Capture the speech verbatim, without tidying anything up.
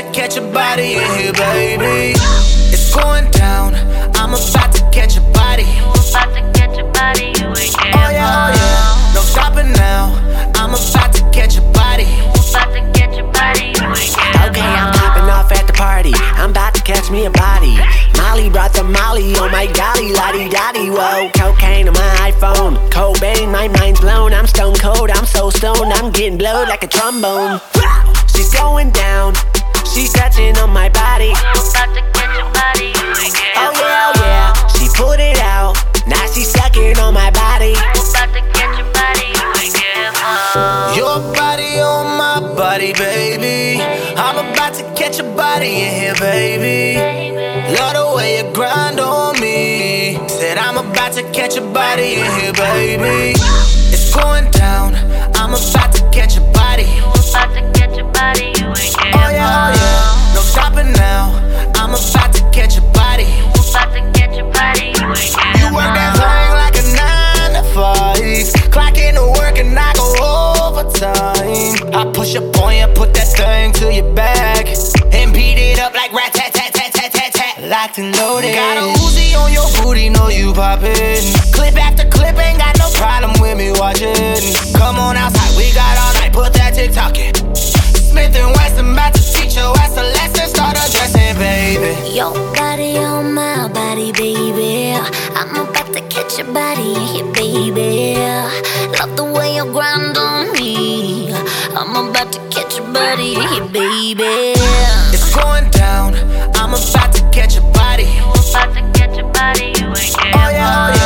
to catch a body in here, baby. It's going down. I'm about to catch a body. About to catch a body, you ain't care. Oh yeah, oh yeah. No stopping now. I'm about to catch a body. About to catch a body, you ain't care. Okay, I'm popping off at the party. I'm about to catch me a body. Molly brought the Molly, oh my golly, lottie dotty, whoa. Cocaine on my iPhone, Cobain, my mind's blown. I'm stone cold, I'm so stoned, I'm getting blowed like a trombone. She's going down, she's touching on my body. About to catch a body, you ain't care. Oh yeah, oh yeah, she put it out, now she's sucking on my body. About to catch a body, you ain't care. Your body on my body, baby. I'm about to catch a body in here, baby. Love the way you grind on me. Said I'm about to catch a body in here, baby. It's going down. I'm about to catch a body. About to catch a body, you ain't care. Oh yeah, oh yeah. No stopping now. I'm about to catch a body. About to catch a body, you ain't care. You work that thing like a nine to five. Clock in to work and I go overtime. I push up on you, put that thing to your back, and beat it up like rat tat tat tat tat tat tat. Locked and loaded. Got a Uzi on your booty, know you poppin'. Clip after clip, ain't got no problem with me watching. Come on outside, we got all night, put that TikTokin'. Smith and Wesson about to teach your ass a lesson. Start addressing, baby. Your body on my body, baby. I'm about to catch a body in here, baby. Love the way you grind on me. I'm about to catch a body in here, baby. It's going down. I'm about to catch a body. About to catch a body, you ain't care. Oh yeah, oh yeah.